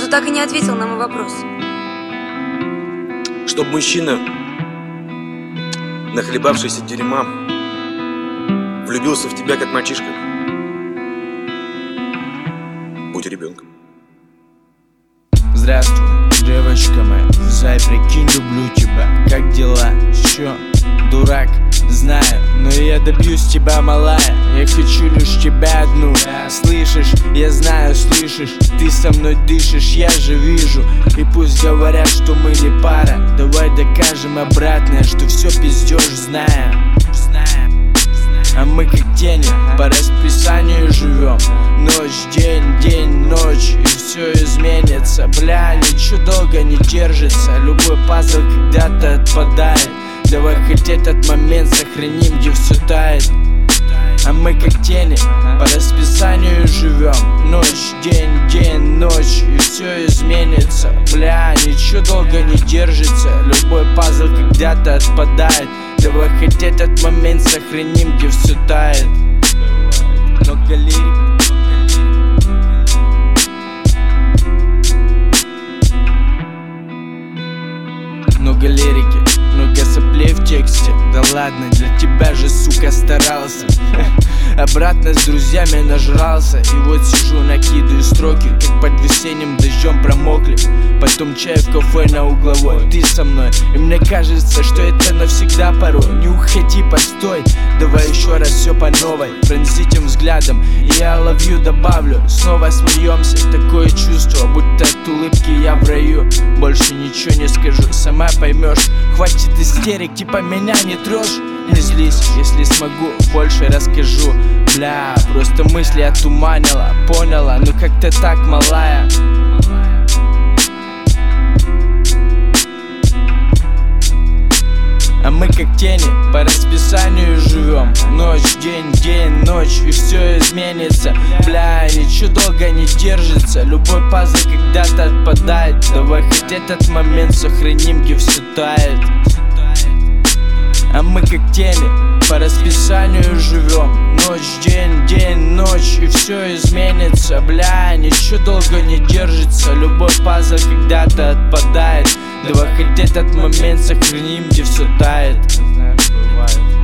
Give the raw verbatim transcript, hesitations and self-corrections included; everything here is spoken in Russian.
так и не ответил на мой вопрос. Чтоб мужчина, нахлебавшийся дерьма, влюбился в тебя, как мальчишка. Будь ребенком. Здравствуй, девочка моя, зай, прикинь, люблю тебя. Как дела? Чё? Дурак, знаю, но я добьюсь тебя, малая. Я хочу лишь тебя одну. Слышишь, я знаю, слышишь, ты со мной дышишь, я же вижу. И пусть говорят, что мы не пара, давай докажем обратное, что все пиздёж, знаем. А мы как тени, по расписанию живем. Ночь, день, день, ночь, и все изменится. Бля, ничего долго не держится. Любой пазл когда-то отпадает. Давай хоть этот момент сохраним, где все тает. А мы как тени, по расписанию живем. Ночь, день, день, ночь, и все изменится. Бля, ничего долго не держится. Любой пазл когда-то отпадает. Давай хоть этот момент сохраним, где все тает. Много лирик. Много лирики, много соплей в тексте. Да ладно, для тебя же, сука, старался. Обратно с друзьями нажрался. И вот сижу, накидываю строки, как под весенним дождем промокли. Потом чай в кафе на угловой. Ты со мной, и мне кажется, что это навсегда порой. Не уходи, постой, давай еще раз все по новой. Пронзительным взглядом, и я love you добавлю. Снова смеемся, такое чувство, будто от улыбки я в раю. Больше ничего не скажу, сама поймешь. Хватит истерик, типа меня не трожь. Не злись, если смогу, больше расскажу. Бля, просто мысли отуманила, поняла, ну как-то так, малая. А мы как тени, по расписанию живем. Ночь, день, день, ночь, и все изменится. Бля, ничего долго не держится. Любой пазл когда-то отпадает. Давай хоть этот момент сохраним, где все тает. А мы как тени, по расписанию живем. Ночь, день, день, ночь, и все изменится. Бля, ничего долго не держится. Любой пазл когда-то отпадает. Давай хоть этот момент сохраним, где все тает. Знаешь, бывает.